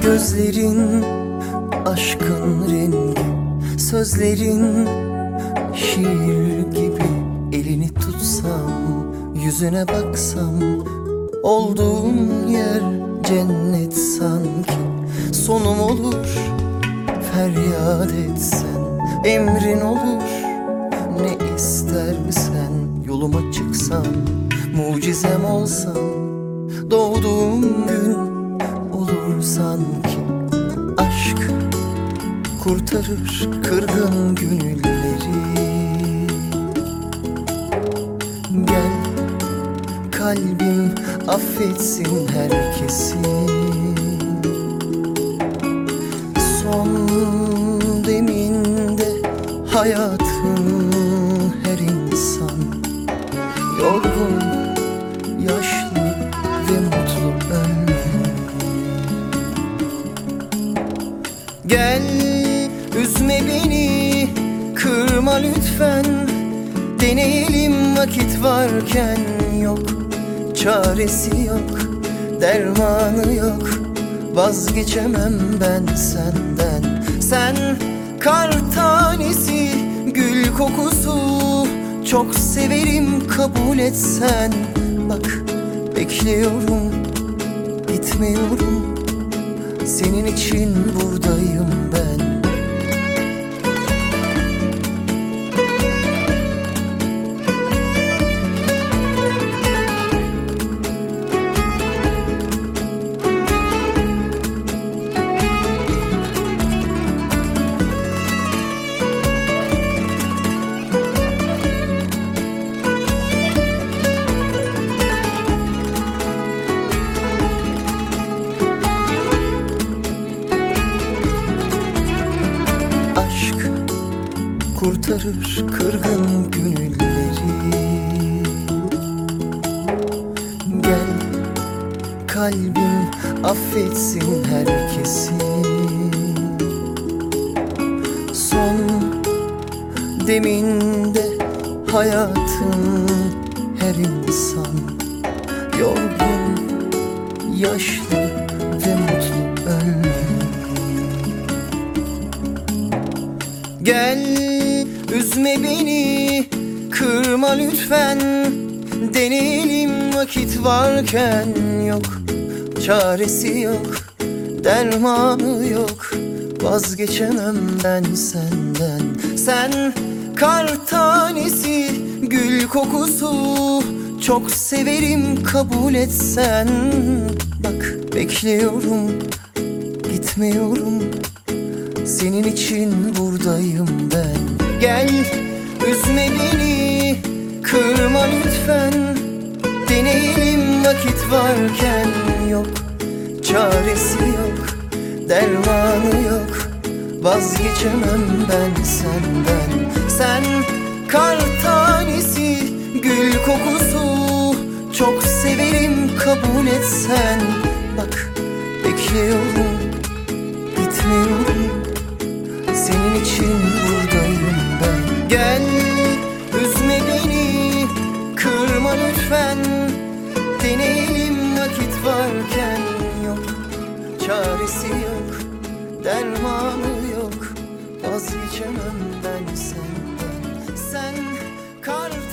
Gözlerin aşkın rengi, sözlerin şiir gibi. Elini tutsam, yüzüne baksam, olduğum yer cennet sanki. Sonum olur feryat etsen, emrin olur ne istersen. Yoluma çıksam, mucizem olsam, doğduğum gün olur sanki. Aşk kurtarır kırgın gönülleri. Gel kalbim affetsin herkesi. Son deminde hayatın her insan yorgun, yaşlı ve mutlu ölmüyor. Gel üzme beni, kırma lütfen. Deneyelim vakit varken. Yok çaresi yok, dermanı yok. Vazgeçemem ben senden. Sen kar tanesi, gül kokusu. Çok severim kabul etsen. Bak bekliyorum, gitmiyorum. Senin için buradayım ben. Kurtarır kırgın gönülleri. Gel kalbim affetsin herkesi. Son deminde hayatın her insan yorgun, yaşlı ve mutlu ölmüyor. Gel üzme beni, kırma lütfen. Deneyelim vakit varken. Yok çaresi yok, dermanı yok. Vazgeçemem ben senden. Sen kar tanesi, gül kokusu. Çok severim kabul etsen. Bak bekliyorum, gitmiyorum. Senin için buradayım ben. Gel üzme beni, kırma lütfen. Deneyelim vakit varken. Yok çaresi yok, dermanı yok. Vazgeçemem ben senden. Sen kar tanesi, gül kokusu. Çok severim kabul etsen. Bak bekliyorum, gitmiyorum. Senin için buradayım ben. Gel üzme beni, kırma lütfen. Deneyelim vakit varken. Yok çaresi yok, dermanı yok. Vazgeçemem ben senden. Sen kar